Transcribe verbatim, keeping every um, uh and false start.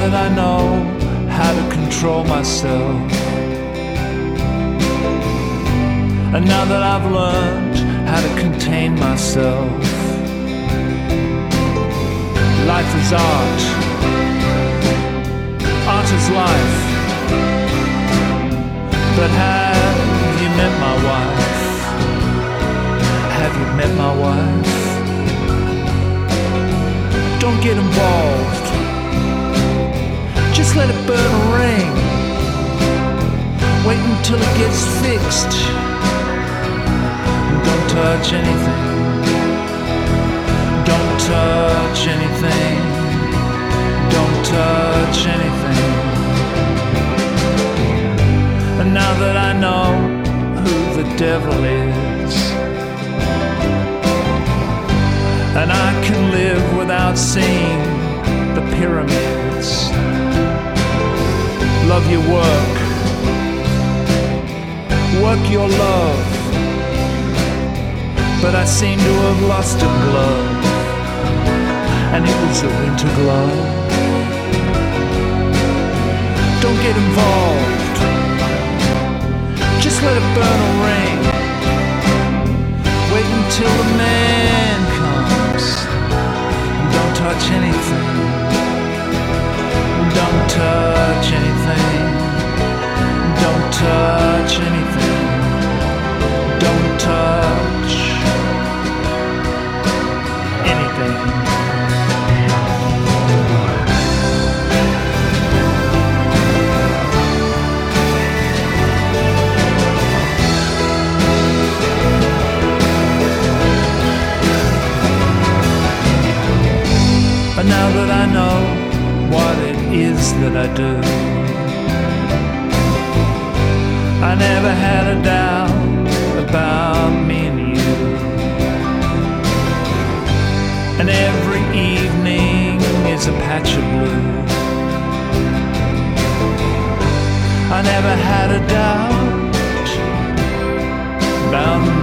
that I know how to control myself, and now that I've learned how to contain myself, life is art, art is life. But have you met my wife? Have you met my wife? Don't get involved, just let it burn a ring. Wait until it gets fixed. Don't touch anything. Don't touch anything. Don't touch anything. And now that I know who the devil is, and I can live without seeing the pyramids, love your work, work your love, but I seem to have lost a glove, and it was a winter glove. Don't get involved, just let it burn a ring. Wait until the man comes. Don't touch anything. Don't touch anything. Don't touch anything. Don't touch anything. And now that I know what it is that I do, I never had a doubt about me and you. And every evening is a patch of blue. I never had a doubt about